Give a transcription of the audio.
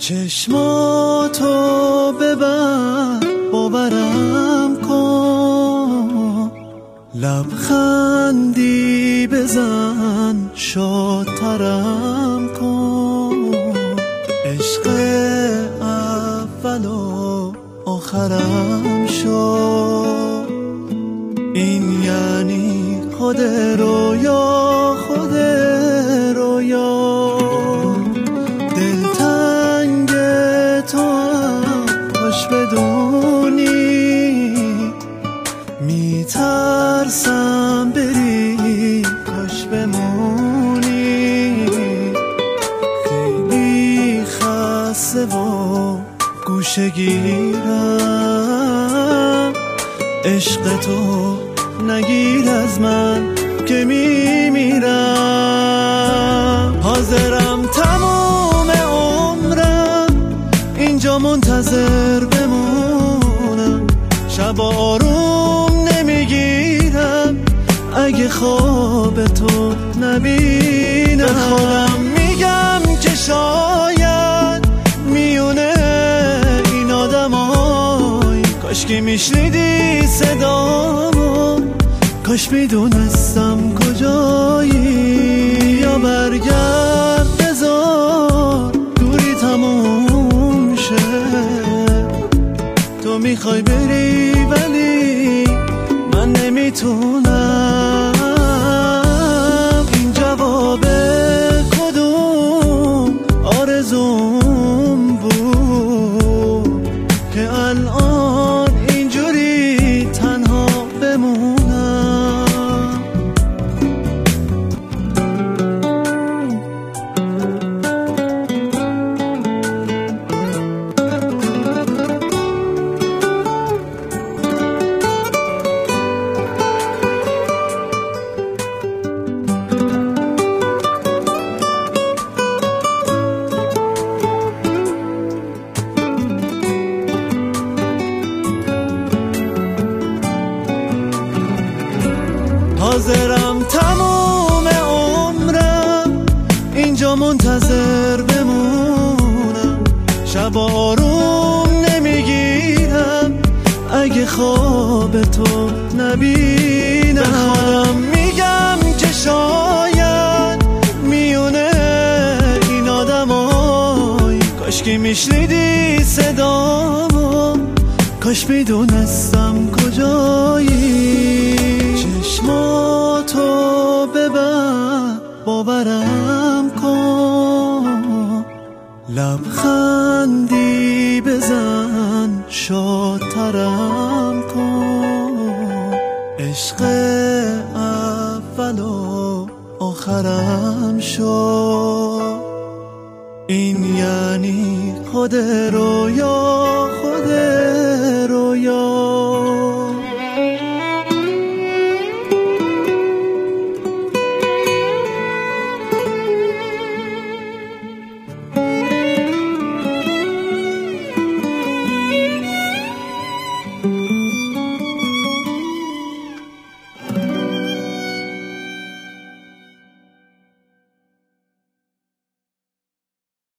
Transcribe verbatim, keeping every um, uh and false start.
چشماتو ببر باورم کن، لبخندی بزن شادترم کن. عشق اول و آخرم شد، این یعنی خود رویا خود رویا. دلتنگ تو هم کاش بدونی، میترسم بری کاش بمونی. خیلی خسته و گوشه گیرم، عشق تو نگیر از من که میمیرم. حاضرم تمام عمرم اینجا منتظر بمونم، شب آروم نمیگیرم اگه خواب تو نبینم. به خودم میگم که شاید میونه این آدمای کاش که میشنیدی صدامو، کاش میدونستم کجایی. یا برگرد بذار دوری تموم شه، تو میخوای بری ولی من نمیتونم. این جواب کدوم آرزوم بود که الان اینجوری تنها بمونم. حاضرم تمام عمرم اینجا منتظر بمونم، شب آروم نمیگیرم اگه خواب تو نبینم. به خودم میگم که شاید میونه این آدمای کاش که میشنیدی صدامو، کاش میدونستم کجایی. چشماتو ببر باورم کن، لبخندی بزن شادترم کن. عشق اول و آخرم شد، این یعنی خود رویا